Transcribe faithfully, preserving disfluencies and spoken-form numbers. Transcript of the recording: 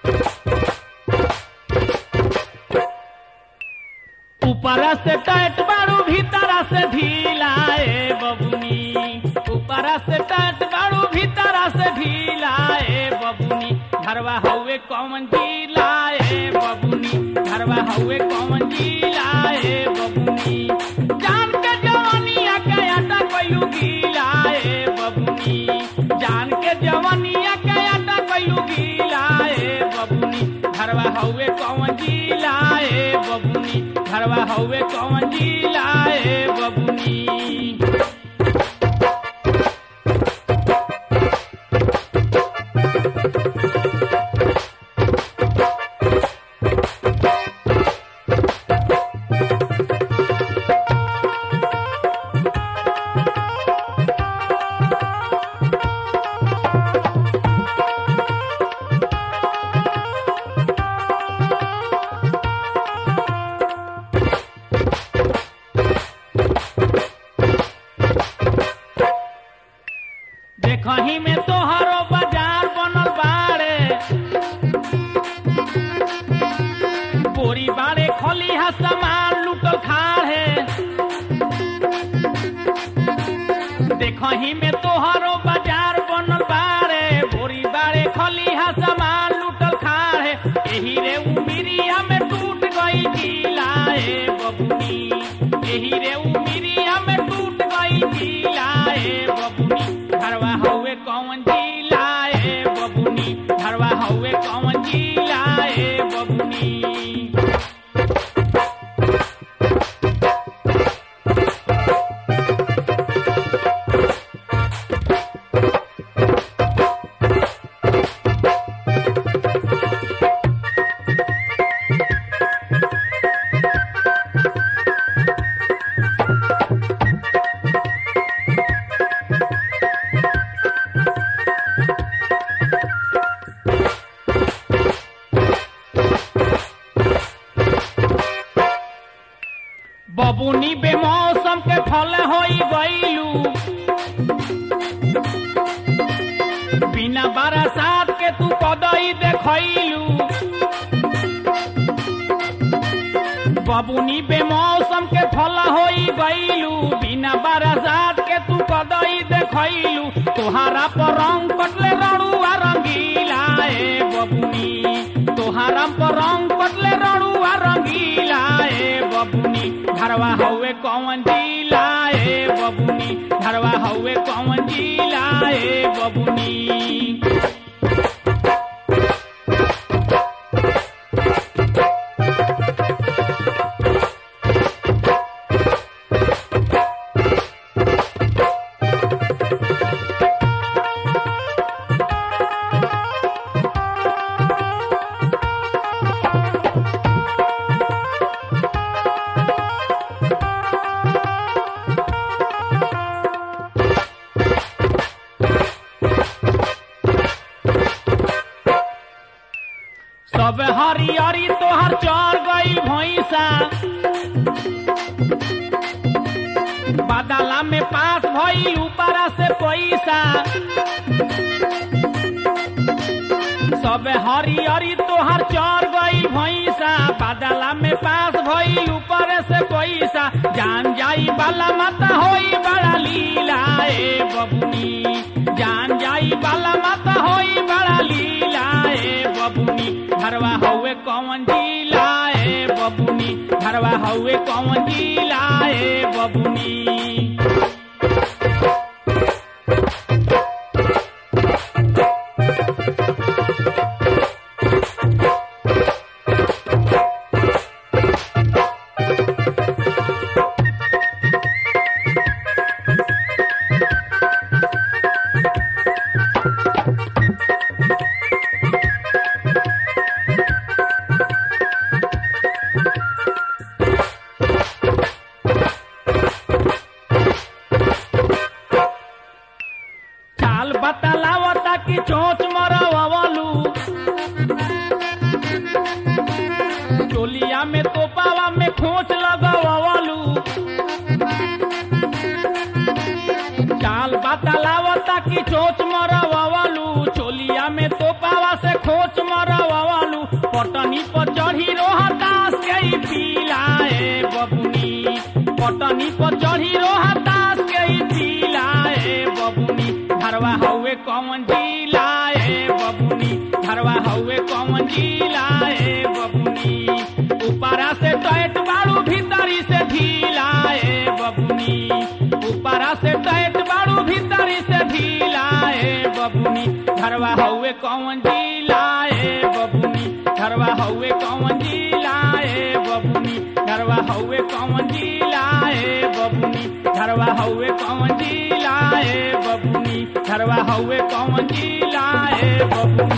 ऊपर से टाइट बारू भीतर से ढीला ए बबुनी, ऊपर से टाइट बारू भीतर से ढीला ए बबुनी, घरवा हउए कौन जिला ए बबुनी, घरवा हउए कौन जिला ए बबुनी, जान के जवानिया के आटा कइलू गीला ए बबुनी, जान के जवानिया के आटा कइलू गीला ए बबुनी, घरवा हउए कौन जिला ए बबुनी, घरवा हउए कौन जिला ए बबुनी। देखही में तोहरो बाजार बनल बाड़े, बोरी बाड़े खलिहा सामान लुटल खाड़े, देखही में तोहरो बाजार बनल बाड़े, बोरी बाड़े खलिहा सामान लुटल खाड़े, एही रे उमिरिया में टूट गई गीला ए बबुनी, एही रे उमिरिया में टूट गई गीला ए बबुनी, घरवा हउए कौन जिला ए बबुनी, घरवा हउए कौन जिला ए बबुनी। बबुनी बेमौसम के फल होई गईलू, बिना बरसात के तू कदई देखैलू, बबुनी बेमौसम के फल होई गईलू, बिना बरसात के तू कदई देखैलू, तोहारा पर रंग कटले रणुआ रंगीला ए बबुनी, तोहारा पर रंग कटले रणुआ रंगीला ए बबुनी, घरवा हउए कौन जिला ए बबुनी, घरवा हउए कौन जिला ए बबुनी। सब हरियरी तोहर चढ़ गई भैंसा, बादला में पास भई ऊपर से पैसा, सब हरियरी तोहर चढ़ गई भैंसा, बादला में पास भई ऊपर से पैसा, जान जाई बाला माता होई बड़ा लीला ए बबुनी, जान जाई बाला माता होई बड़ा लीला ए बबुनी, घरवा हउए कौन जिला ए बबुनी, घरवा हउए कौन जिला ए बबुनी। बतलावता कि चोच मरवलू, चोलिया में तोपावा में खोच लगवलू, चाल बतलावता कि चोच मरवलू, चोलिया में तोपावा से खोच मरवलू, पटनी पर चढ़ी रोहतास के ई पीलाए बबुनी पटनी पर चढ़ी रोहतास के ई पीलाए बबुनी घरवा हवे कौन जिलाए बबुनी घरवा हवे कौन जिलाए बबुनी ऊपरा से टाइट बाड़ू भीतरी से ढीलाए बबुनी ऊपरा से टाइट बाड़ू भीतरी से ढीलाए बबुनी घरवा हवे कौन जिलाए बबुनी घरवा हवे कौन जिलाए बबुनी घरवा हवे कौन जिलाए बबुनी घरवा हवे कौन जिलाए बबुनी घरवा हवे कौन जिलाए बबुनी।